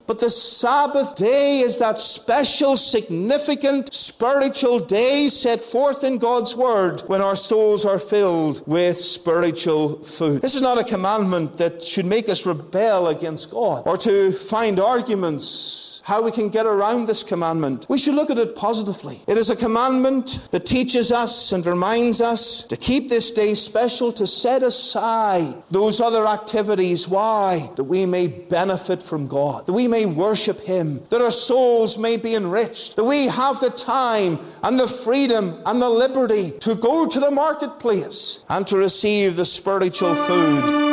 But the Sabbath day is that special, significant, spiritual day set forth in God's Word when our souls are filled with spiritual food. This is not a commandment that should make us rebel against God or to find arguments how we can get around this commandment. We should look at it positively. It is a commandment that teaches us and reminds us to keep this day special, to set aside those other activities. Why? That we may benefit from God, that we may worship Him, that our souls may be enriched, that we have the time and the freedom and the liberty to go to the marketplace and to receive the spiritual food.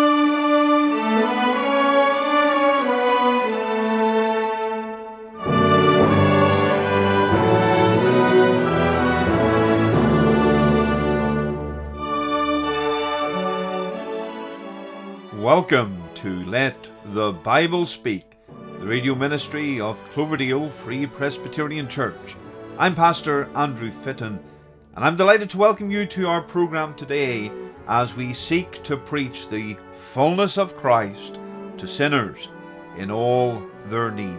Welcome to Let the Bible Speak, the radio ministry of Cloverdale Free Presbyterian Church. I'm Pastor Andrew Fitton, and I'm delighted to welcome you to our program today as we seek to preach the fullness of Christ to sinners in all their need.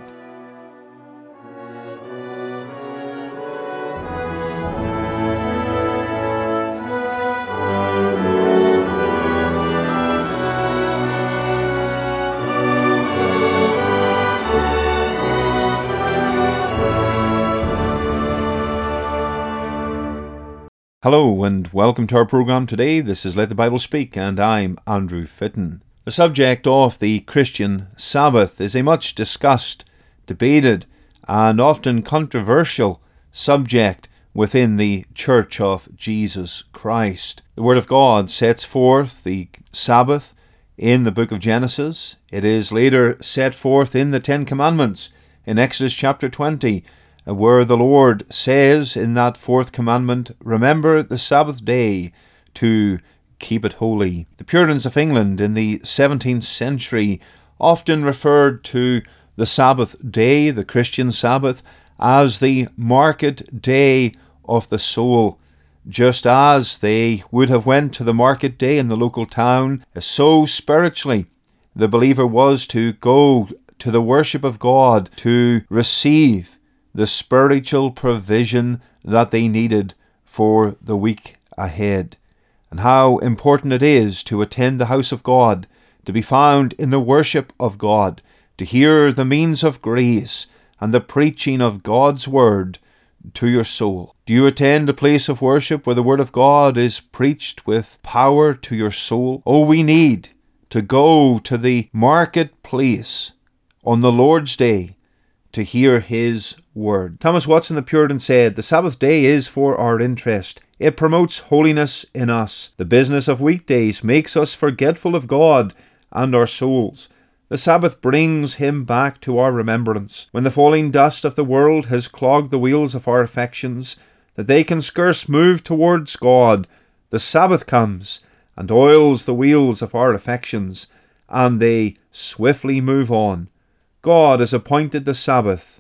Hello and welcome to our program today. This is Let the Bible Speak and I'm Andrew Fitton. The subject of the Christian Sabbath is a much discussed, debated and often controversial subject within the Church of Jesus Christ. The Word of God sets forth the Sabbath in the book of Genesis. It is later set forth in the Ten Commandments in Exodus chapter 20, where the Lord says in that fourth commandment, "Remember the Sabbath day to keep it holy." The Puritans of England in the 17th century often referred to the Sabbath day, the Christian Sabbath, as the market day of the soul. Just as they would have went to the market day in the local town, so spiritually the believer was to go to the worship of God, to receive the spiritual provision that they needed for the week ahead. And how important it is to attend the house of God, to be found in the worship of God, to hear the means of grace and the preaching of God's word to your soul. Do you attend a place of worship where the word of God is preached with power to your soul? Oh, we need to go to the marketplace on the Lord's day to hear His word. Thomas Watson the Puritan said, "The Sabbath day is for our interest. It promotes holiness in us. The business of weekdays makes us forgetful of God and our souls. The Sabbath brings Him back to our remembrance. When the falling dust of the world has clogged the wheels of our affections, that they can scarce move towards God, the Sabbath comes and oils the wheels of our affections, and they swiftly move on. God has appointed the Sabbath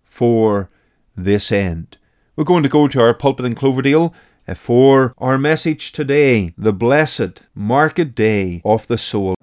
for this end." We're going to go to our pulpit in Cloverdale for our message today, the blessed market day of the soul.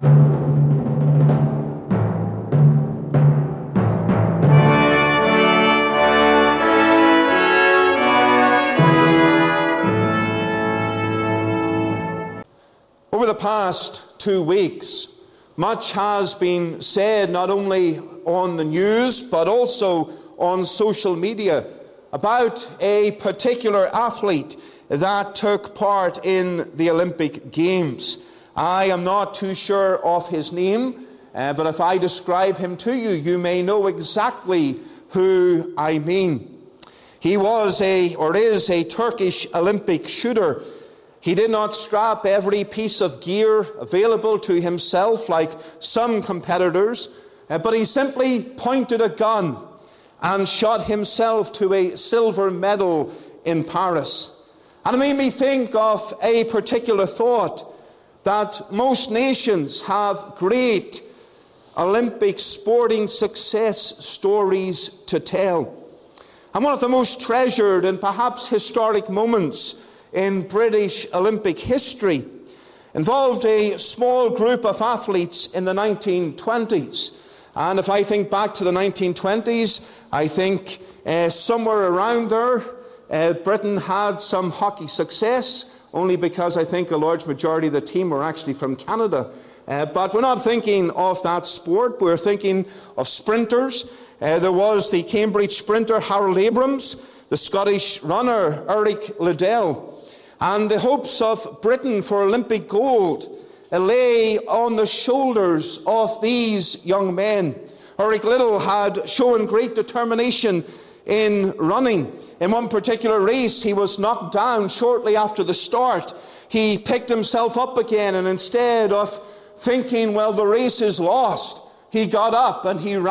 Over the past 2 weeks, much has been said not only on the news but also on social media about a particular athlete that took part in the Olympic Games. I am not too sure of his name, but if I describe him to you, you may know exactly who I mean. He is a Turkish Olympic shooter. He did not strap every piece of gear available to himself like some competitors, but he simply pointed a gun and shot himself to a silver medal in Paris. And it made me think of a particular thought, that most nations have great Olympic sporting success stories to tell. And one of the most treasured and perhaps historic moments in British Olympic history involved a small group of athletes in the 1920s. And if I think back to the 1920s, I think somewhere around there, Britain had some hockey success, only because I think a large majority of the team were actually from Canada. But we're not thinking of that sport. We're thinking of sprinters. There was the Cambridge sprinter Harold Abrams, the Scottish runner Eric Liddell. And the hopes of Britain for Olympic gold lay on the shoulders of these young men. Eric Liddell had shown great determination in running. In one particular race, he was knocked down shortly after the start. He picked himself up again, and instead of thinking, well, the race is lost, he got up and he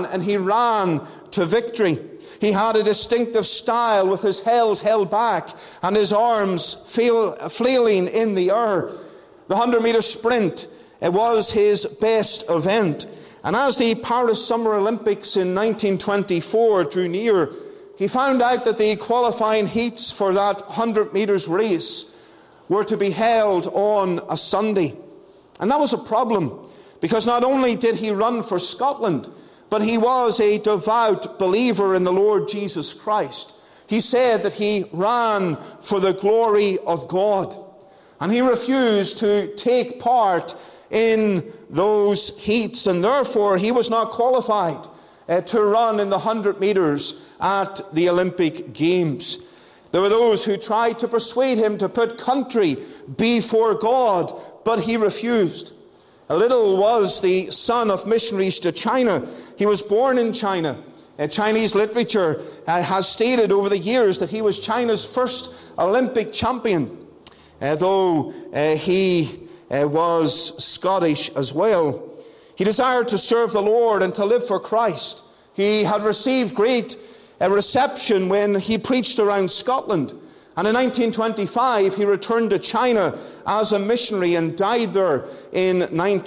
ran to victory. He had a distinctive style with his head held back and his arms flailing in the air. The 100-meter sprint, it was his best event. And as the Paris Summer Olympics in 1924 drew near, he found out that the qualifying heats for that 100 meters race were to be held on a Sunday. And that was a problem, because not only did he run for Scotland, but he was a devout believer in the Lord Jesus Christ. He said that he ran for the glory of God. And he refused to take part in those heats, and therefore he was not qualified to run in the 100 meters at the Olympic Games. There were those who tried to persuade him to put country before God, but he refused. Liddell was the son of missionaries to China. He was born in China. Chinese literature has stated over the years that he was China's first Olympic champion, though he was Scottish as well. He desired to serve the Lord and to live for Christ. He had received great reception when he preached around Scotland. And in 1925, he returned to China as a missionary and died there in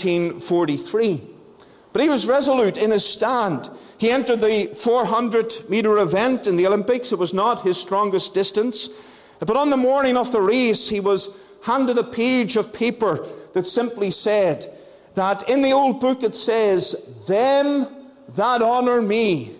1943. But he was resolute in his stand. He entered the 400-meter event in the Olympics. It was not his strongest distance. But on the morning of the race, he was handed a page of paper that simply said that in the old book it says, "Them that honor me,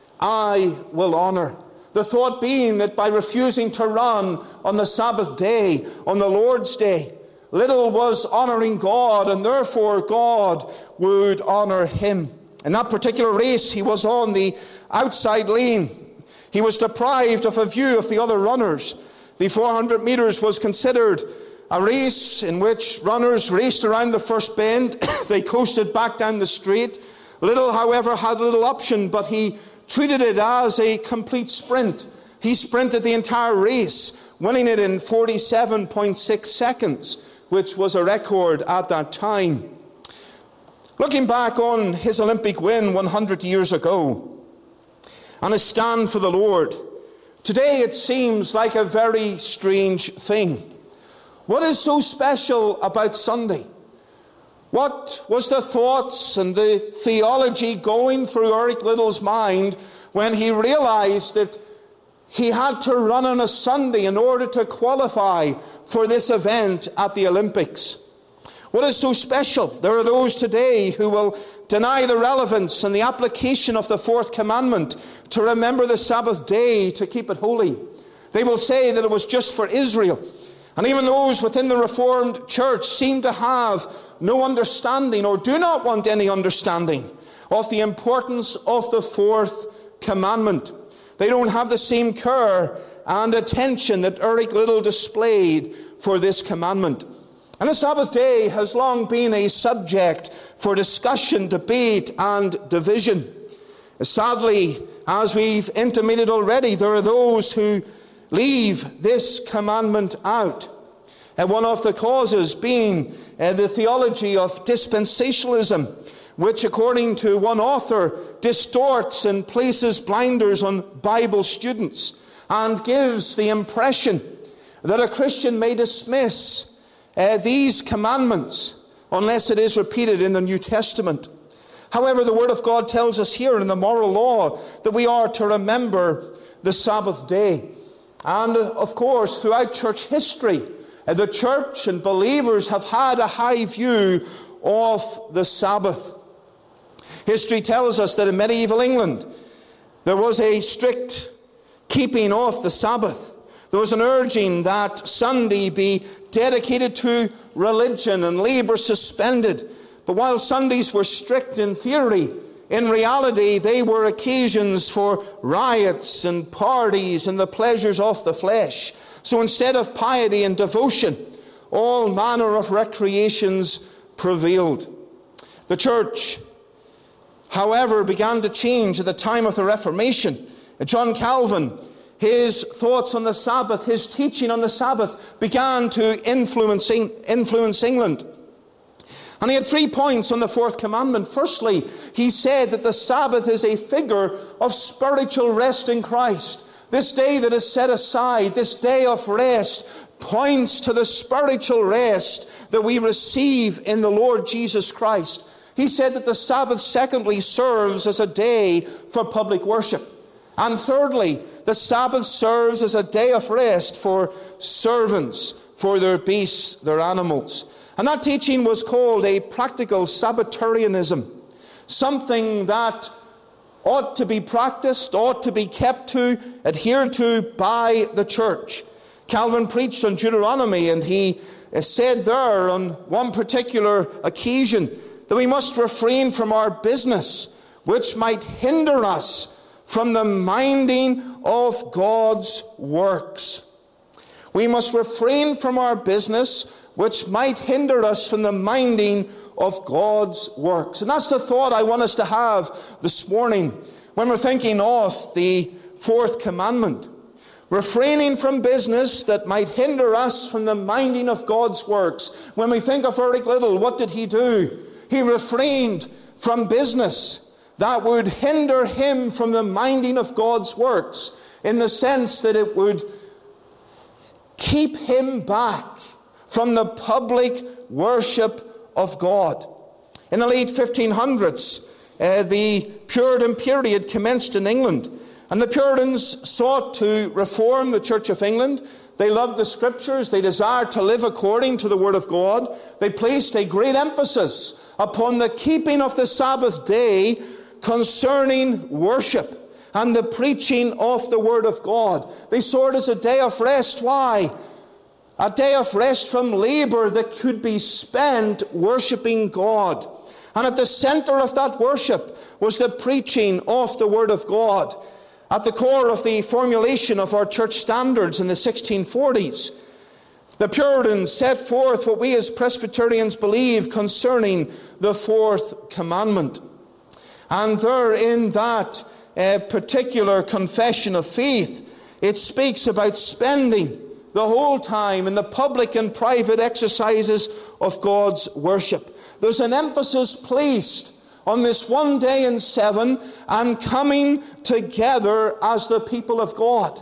I will honor." The thought being that by refusing to run on the Sabbath day, on the Lord's day, Liddell was honoring God, and therefore God would honor him. In that particular race, he was on the outside lane. He was deprived of a view of the other runners. The 400 meters was considered a race in which runners raced around the first bend. They coasted back down the straight. Liddell, however, had little option, but he treated it as a complete sprint. He sprinted the entire race, winning it in 47.6 seconds, which was a record at that time. Looking back on his Olympic win 100 years ago and his stand for the Lord, today it seems like a very strange thing. What is so special about Sunday? What was the thoughts and the theology going through Eric Liddell's mind when he realized that he had to run on a Sunday in order to qualify for this event at the Olympics? What is so special? There are those today who will deny the relevance and the application of the fourth commandment to remember the Sabbath day, to keep it holy. They will say that it was just for Israel. And even those within the Reformed Church seem to have no understanding, or do not want any understanding, of the importance of the fourth commandment. They don't have the same care and attention that Eric Liddell displayed for this commandment. And the Sabbath day has long been a subject for discussion, debate, and division. Sadly, as we've intimated already, there are those who leave this commandment out. And one of the causes being the theology of dispensationalism, which, according to one author, distorts and places blinders on Bible students and gives the impression that a Christian may dismiss these commandments unless it is repeated in the New Testament. However, the Word of God tells us here in the moral law that we are to remember the Sabbath day. And of course, throughout church history, the church and believers have had a high view of the Sabbath. History tells us that in medieval England, there was a strict keeping of the Sabbath. There was an urging that Sunday be dedicated to religion and labor suspended. But while Sundays were strict in theory, in reality they were occasions for riots and parties and the pleasures of the flesh. So instead of piety and devotion, all manner of recreations prevailed. The church, however, began to change at the time of the Reformation. John Calvin, his thoughts on the Sabbath, his teaching on the Sabbath began to influence England. And he had 3 points on the fourth commandment. Firstly, he said that the Sabbath is a figure of spiritual rest in Christ. This day that is set aside, this day of rest, points to the spiritual rest that we receive in the Lord Jesus Christ. He said that the Sabbath, secondly, serves as a day for public worship. And thirdly, the Sabbath serves as a day of rest for servants, for their beasts, their animals. And that teaching was called a practical Sabbatarianism, something that ought to be practiced, ought to be kept to, adhered to by the church. Calvin preached on Deuteronomy, and he said there on one particular occasion that we must refrain from our business, which might hinder us from the minding of God's works. We must refrain from our business, which might hinder us from the minding of God's works. And that's the thought I want us to have this morning when we're thinking of the fourth commandment. Refraining from business that might hinder us from the minding of God's works. When we think of Eric Liddell, what did he do? He refrained from business that would hinder him from the minding of God's works, in the sense that it would keep him back from the public worship of God. In the late 1500s, the Puritan period commenced in England, and the Puritans sought to reform the Church of England. They loved the Scriptures. They desired to live according to the Word of God. They placed a great emphasis upon the keeping of the Sabbath day concerning worship and the preaching of the Word of God. They saw it as a day of rest. Why? A day of rest from labor that could be spent worshiping God. And at the center of that worship was the preaching of the Word of God. At the core of the formulation of our church standards in the 1640s, the Puritans set forth what we as Presbyterians believe concerning the fourth commandment. And there in that particular confession of faith, it speaks about spending the whole time in the public and private exercises of God's worship. There's an emphasis placed on this one day in 7 and coming together as the people of God.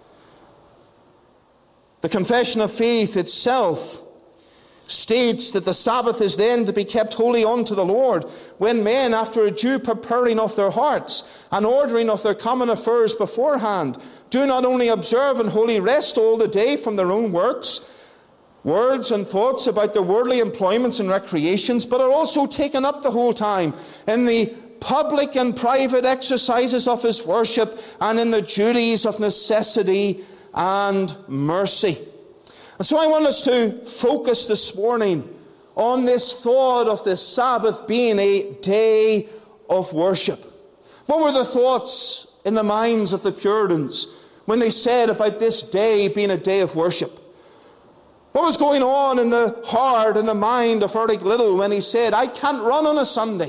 The confession of faith itself states that the Sabbath is then to be kept holy unto the Lord, when men, after a due preparing of their hearts and ordering of their common affairs beforehand, do not only observe and wholly rest all the day from their own works, words and thoughts about their worldly employments and recreations, but are also taken up the whole time in the public and private exercises of his worship and in the duties of necessity and mercy. And so I want us to focus this morning on this thought of the Sabbath being a day of worship. What were the thoughts in the minds of the Puritans when they said about this day being a day of worship? What was going on in the heart and the mind of Eric Liddell when he said, I can't run on a Sunday?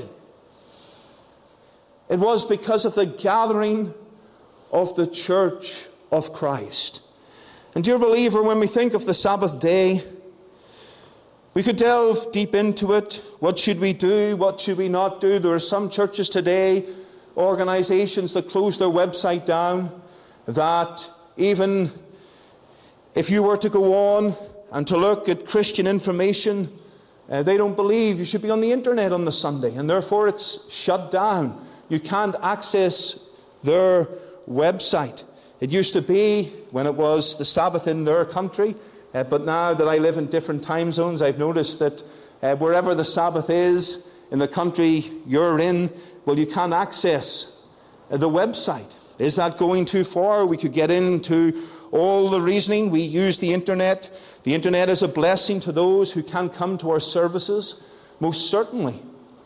It was because of the gathering of the church of Christ. And dear believer, when we think of the Sabbath day, we could delve deep into it. What should we do? What should we not do? There are some churches today, organizations that close their website down, that even if you were to go on and to look at Christian information, they don't believe you should be on the internet on the Sunday, and therefore it's shut down. You can't access their website. It used to be when it was the Sabbath in their country, but now that I live in different time zones, I've noticed that wherever the Sabbath is, in the country you're in, well, you can't access the website. Is that going too far? We could get into all the reasoning. We use the internet. The internet is a blessing to those who can't come to our services, most certainly.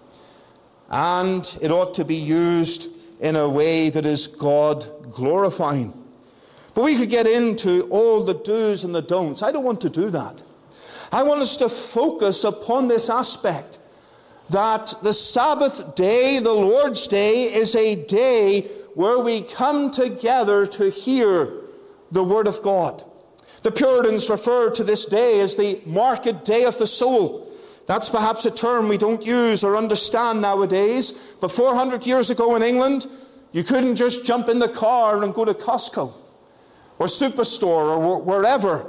And it ought to be used in a way that is God-glorifying. But we could get into all the do's and the don'ts. I don't want to do that. I want us to focus upon this aspect, that the Sabbath day, the Lord's Day, is a day where we come together to hear the Word of God. The Puritans referred to this day as the market day of the soul. That's perhaps a term we don't use or understand nowadays. But 400 years ago in England, you couldn't just jump in the car and go to Costco or Superstore or wherever.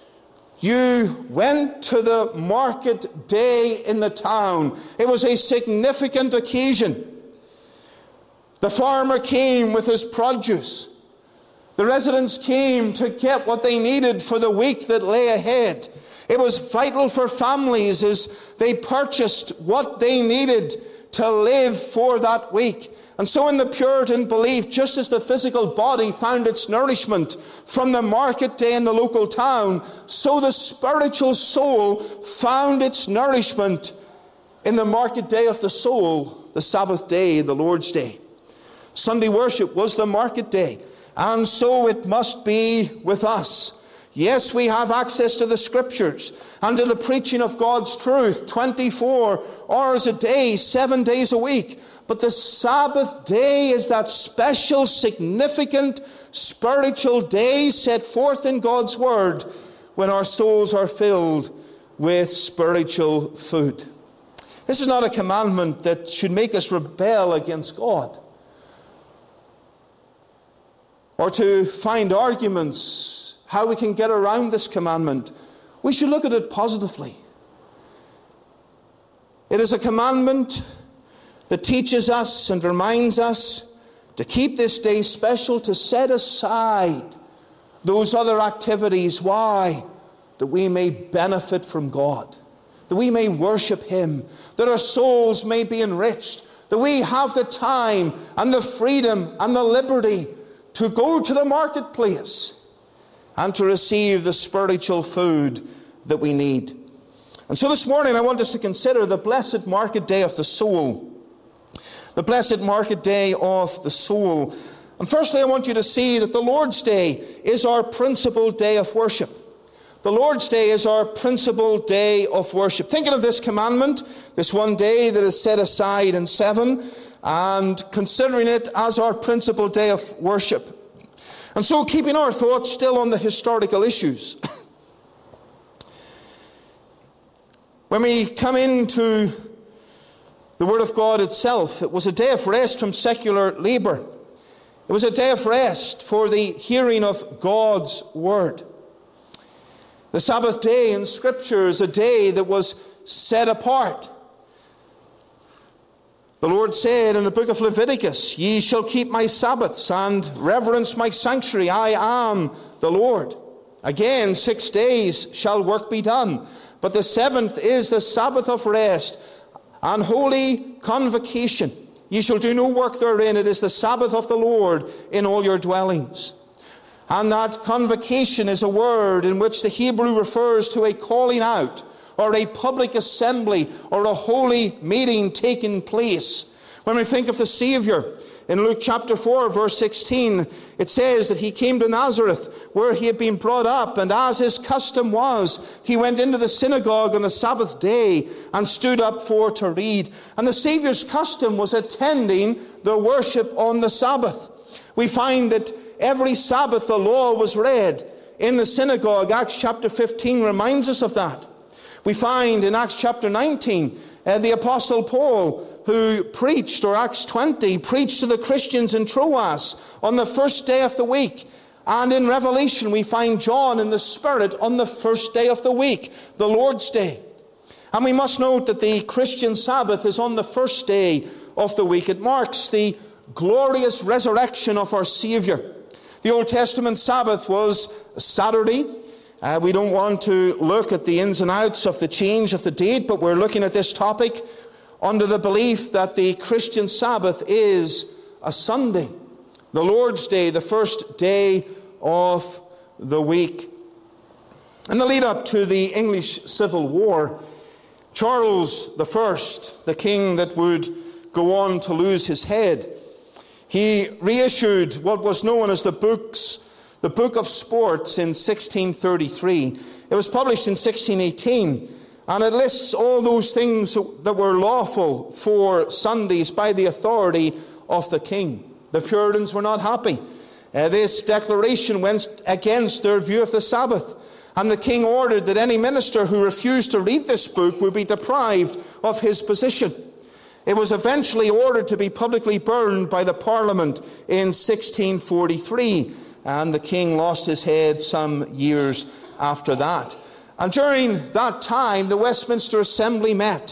You went to the market day in the town. It was a significant occasion. The farmer came with his produce. The residents came to get what they needed for the week that lay ahead. It was vital for families as they purchased what they needed to live for that week. And so in the Puritan belief, just as the physical body found its nourishment from the market day in the local town, so the spiritual soul found its nourishment in the market day of the soul, the Sabbath day, the Lord's Day. Sunday worship was the market day, and so it must be with us. Yes, we have access to the Scriptures and to the preaching of God's truth 24 hours a day, 7 days a week. But the Sabbath day is that special, significant, spiritual day set forth in God's Word when our souls are filled with spiritual food. This is not a commandment that should make us rebel against God or to find arguments how we can get around this commandment. We should look at it positively. It is a commandment that teaches us and reminds us to keep this day special, to set aside those other activities. Why? That we may benefit from God, that we may worship Him, that our souls may be enriched, that we have the time and the freedom and the liberty to go to the marketplace and to receive the spiritual food that we need. And so this morning I want us to consider the blessed market day of the soul. The blessed market day of the soul. And firstly, I want you to see that the Lord's Day is our principal day of worship. The Lord's Day is our principal day of worship. Thinking of this commandment, this one day that is set aside in 7, and considering it as our principal day of worship. And so keeping our thoughts still on the historical issues. When we come into the Word of God itself, it was a day of rest from secular labor. It was a day of rest for the hearing of God's Word. The Sabbath day in Scripture is a day that was set apart. The Lord said in the book of Leviticus, "Ye shall keep my Sabbaths and reverence my sanctuary. I am the Lord. Again, 6 days shall work be done. But the 7th is the Sabbath of rest and holy convocation. Ye shall do no work therein. It is the Sabbath of the Lord in all your dwellings." And that convocation is a word in which the Hebrew refers to a calling out, or a public assembly, or a holy meeting taking place. When we think of the Savior, in Luke chapter 4, verse 16, it says that he came to Nazareth, where he had been brought up, and as his custom was, he went into the synagogue on the Sabbath day and stood up for to read. And the Savior's custom was attending the worship on the Sabbath. We find that every Sabbath the law was read in the synagogue. Acts chapter 15 reminds us of that. We find in Acts chapter 19, the Apostle Paul, who preached, or Acts 20, preached to the Christians in Troas on the first day of the week. And in Revelation, we find John in the Spirit on the first day of the week, the Lord's Day. And we must note that the Christian Sabbath is on the first day of the week. It marks the glorious resurrection of our Savior. The Old Testament Sabbath was Saturday. We don't want to look at the ins and outs of the change of the date, but we're looking at this topic under the belief that the Christian Sabbath is a Sunday, the Lord's Day, the first day of the week. In the lead up to the English Civil War, Charles I, the king that would go on to lose his head, he reissued what was known as the Book of Sports in 1633. It was published in 1618, and it lists all those things that were lawful for Sundays by the authority of the king. The Puritans were not happy. This declaration went against their view of the Sabbath, and the king ordered that any minister who refused to read this book would be deprived of his position. It was eventually ordered to be publicly burned by the Parliament in 1643, and the king lost his head some years after that. And during that time, the Westminster Assembly met,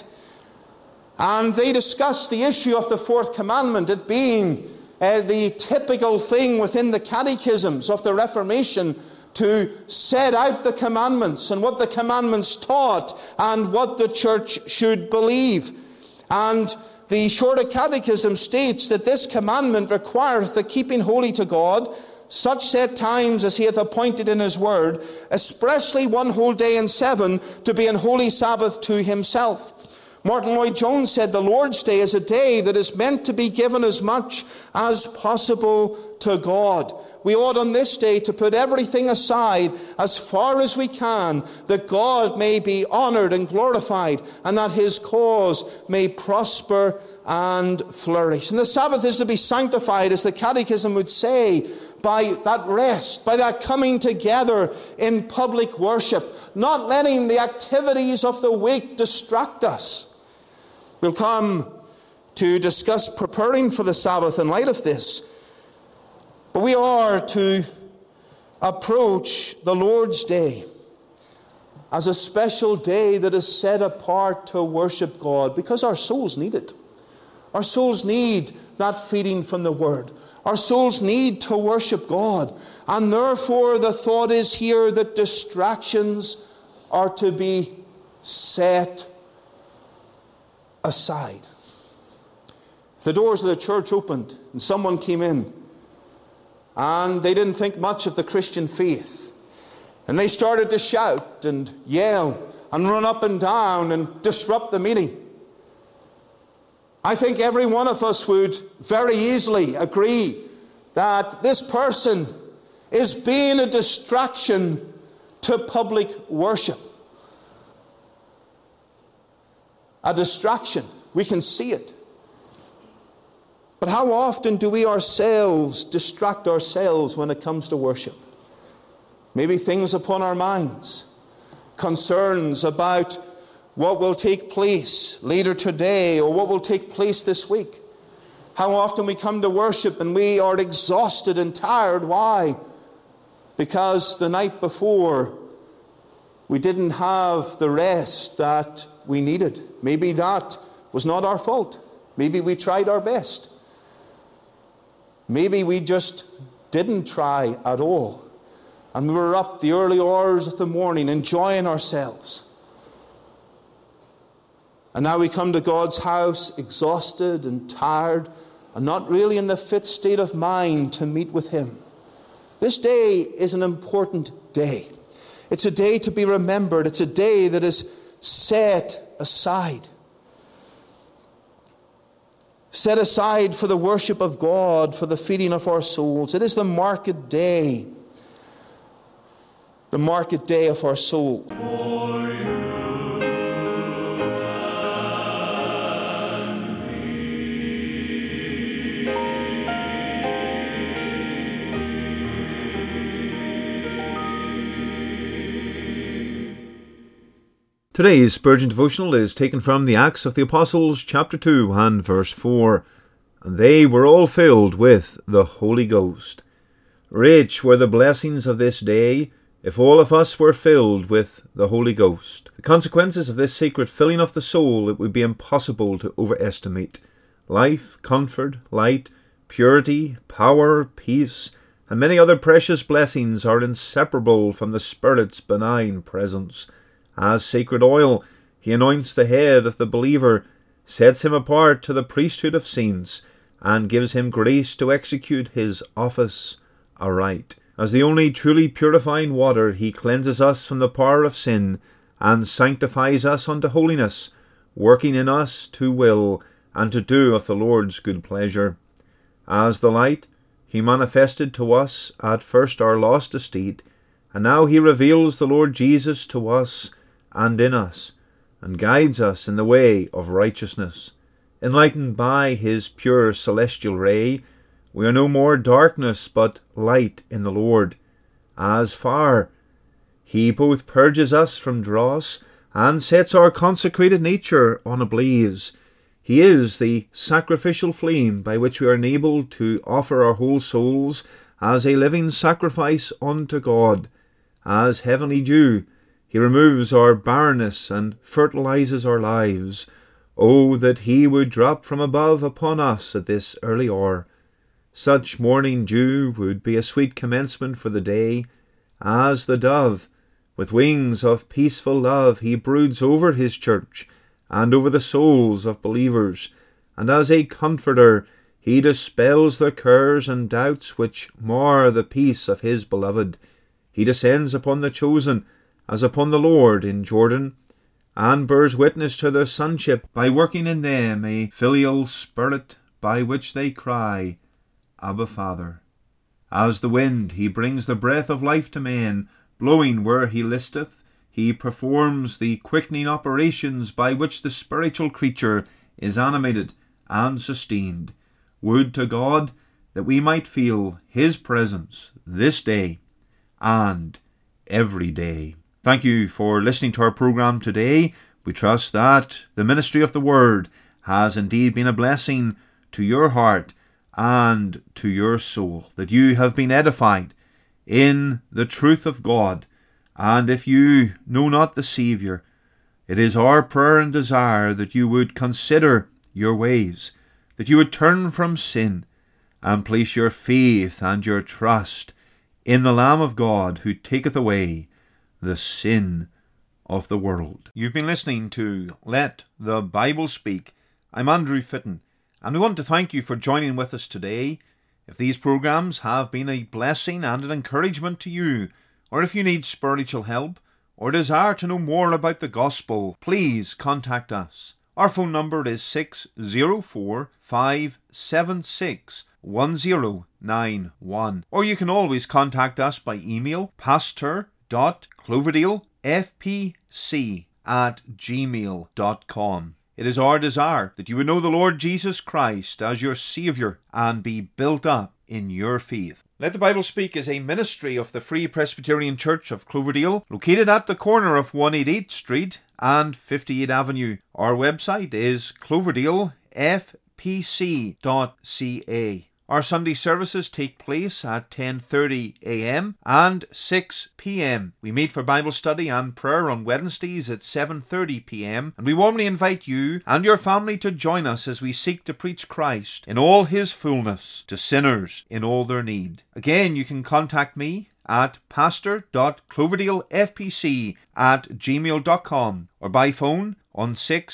and they discussed the issue of the fourth commandment, it being the typical thing within the catechisms of the Reformation to set out the commandments and what the commandments taught and what the church should believe. And the Shorter Catechism states that this commandment requireth the keeping holy to God such set times as he hath appointed in his word, expressly one whole day in 7 to be an holy Sabbath to himself. Martin Lloyd-Jones said the Lord's Day is a day that is meant to be given as much as possible to God. We ought on this day to put everything aside as far as we can, that God may be honored and glorified, and that his cause may prosper and flourish. And the Sabbath is to be sanctified, as the Catechism would say, by that rest, by that coming together in public worship, not letting the activities of the week distract us. We'll come to discuss preparing for the Sabbath in light of this. But we are to approach the Lord's Day as a special day that is set apart to worship God, because our souls need it. Our souls need that feeding from the Word. Our souls need to worship God. And therefore the thought is here that distractions are to be set aside. If the doors of the church opened and someone came in and they didn't think much of the Christian faith, and they started to shout and yell and run up and down and disrupt the meeting, I think every one of us would very easily agree that this person is being a distraction to public worship. A distraction. We can see it. But how often do we ourselves distract ourselves when it comes to worship? Maybe things upon our minds, concerns about what will take place later today or what will take place this week. How often we come to worship and we are exhausted and tired. Why? Because the night before we didn't have the rest that we needed. Maybe that was not our fault. Maybe we tried our best. Maybe we just didn't try at all. And we were up the early hours of the morning enjoying ourselves. And now we come to God's house exhausted and tired and not really in the fit state of mind to meet with Him. This day is an important day. It's a day to be remembered. It's a day that is set aside. Set aside for the worship of God, for the feeding of our souls. It is the market day. The market day of our soul. Today's Spurgeon devotional is taken from the Acts of the Apostles, chapter 2 and verse 4. And they were all filled with the Holy Ghost. Rich were the blessings of this day, if all of us were filled with the Holy Ghost. The consequences of this secret filling of the soul it would be impossible to overestimate. Life, comfort, light, purity, power, peace, and many other precious blessings are inseparable from the Spirit's benign presence. As sacred oil, He anoints the head of the believer, sets him apart to the priesthood of saints, and gives him grace to execute his office aright. As the only truly purifying water, he cleanses us from the power of sin, and sanctifies us unto holiness, working in us to will and to do of the Lord's good pleasure. As the light, he manifested to us at first our lost estate, and now he reveals the Lord Jesus to us and in us, and guides us in the way of righteousness. Enlightened by his pure celestial ray, we are no more darkness but light in the Lord. As far, he both purges us from dross and sets our consecrated nature on a blaze. He is the sacrificial flame by which we are enabled to offer our whole souls as a living sacrifice unto God. As heavenly dew, he removes our barrenness and fertilizes our lives. Oh, that he would drop from above upon us at this early hour. Such morning dew would be a sweet commencement for the day. As the dove, with wings of peaceful love, he broods over his church and over the souls of believers, and as a comforter he dispels the cares and doubts which mar the peace of his beloved. He descends upon the chosen as upon the Lord in Jordan, and bears witness to their sonship by working in them a filial spirit by which they cry, Abba, Father. As the wind, he brings the breath of life to men, blowing where he listeth. He performs the quickening operations by which the spiritual creature is animated and sustained. Would to God that we might feel his presence this day and every day. Thank you for listening to our program today. We trust that the ministry of the Word has indeed been a blessing to your heart and to your soul, that you have been edified in the truth of God. And if you know not the Saviour, it is our prayer and desire that you would consider your ways, that you would turn from sin and place your faith and your trust in the Lamb of God who taketh away the sin of the world. You've been listening to Let the Bible Speak. I'm Andrew Fitton, and we want to thank you for joining with us today. If these programs have been a blessing and an encouragement to you, or if you need spiritual help, or desire to know more about the gospel, please contact us. Our phone number is 604-576-1091, or you can always contact us by email, pastor.cloverdalefpc@gmail.com. It is our desire that you would know the Lord Jesus Christ as your Saviour and be built up in your faith. Let the Bible Speak is a ministry of the Free Presbyterian Church of Cloverdale, located at the corner of 188 Street and 58 Avenue. Our website is cloverdalefpc.ca. Our Sunday services take place at 10:30 a.m. and 6 p.m. We meet for Bible study and prayer on Wednesdays at 7:30 p.m. and we warmly invite you and your family to join us as we seek to preach Christ in all his fullness to sinners in all their need. Again, you can contact me at pastor.cloverdalefpc@gmail.com or by phone on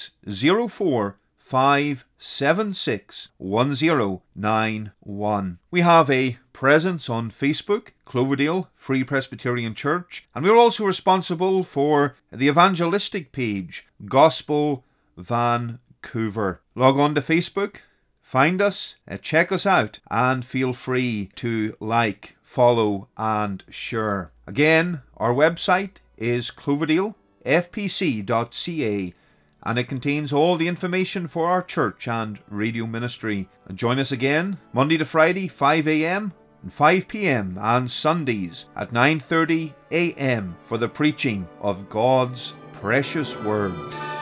604-576-1091. We have a presence on Facebook, Cloverdale Free Presbyterian Church, and we are also responsible for the evangelistic page, Gospel Vancouver. Log on to Facebook, find us, check us out, and feel free to like, follow, and share. Again, our website is cloverdalefpc.ca, and it contains all the information for our church and radio ministry. And join us again Monday to Friday, 5 a.m. and 5 p.m. and Sundays at 9:30 a.m. for the preaching of God's precious Word.